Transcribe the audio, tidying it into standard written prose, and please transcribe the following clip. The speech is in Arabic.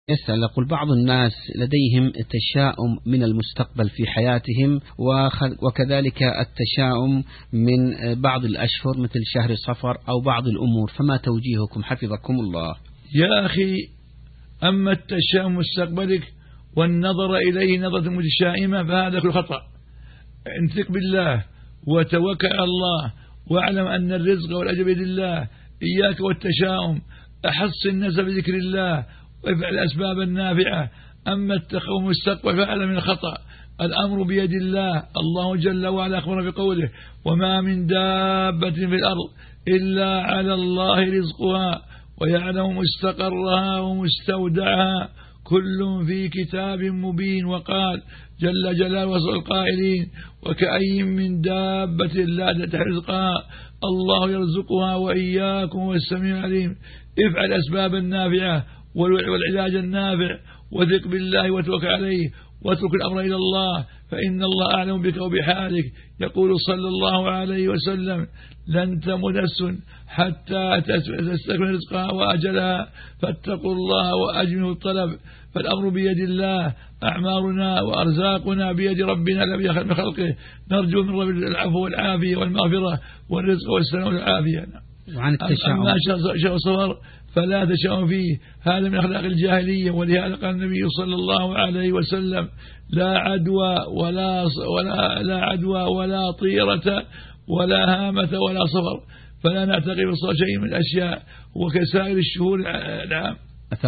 يسأل يقول: بعض الناس لديهم تشاؤم من المستقبل في حياتهم، وكذلك التشاؤم من بعض الأشهر مثل شهر صفر أو بعض الأمور، فما توجيهكم حفظكم الله؟ يا أخي، أما التشاؤم مستقبلك والنظر إليه نظرة متشائمة فهذا كل خطأ. انثق بالله وتوكل على الله، واعلم أن الرزق والأجر بيد الله. إياك والتشاؤم، أحص الناس بذكر الله وافعل الأسباب النافعة. أما التخوف المستقبل فعل من الخطأ. الأمر بيد الله. الله جل وعلا أخبر بقوله: وما من دابة في الأرض إلا على الله رزقها ويعلم مستقرها ومستودعها كل في كتاب مبين. وقال جل جلاله وصف القائلين: وكأي من دابة لا تحت رزقها الله يرزقها وإياكم والسميع العليم. افعل الأسباب النافعة والعلاج النافع، وثق بالله وتوكل عليه، واترك الأمر إلى الله، فإن الله أعلم بك وبحالك. يقول صلى الله عليه وسلم: لن تمت نفس حتى تستكمل رزقها وأجلها، فاتقوا الله وأجملوا الطلب. فالأمر بيد الله. أعمارنا وأرزاقنا بيد ربنا لا بيد من خلقه. نرجو من رب العفو والعافية والمغفرة والرزق والسلام والعافية. وعن التشاؤم، أما شهر صفر فلا تشاؤم فيه، هذا من أخلاق الجاهلية. ولهذا قال النبي صلى الله عليه وسلم: لا عدوى لا عدوى ولا طيرة ولا هامة ولا صفر. فلا نعتقد بصر شيء من الأشياء، وكسائر الشهور العام.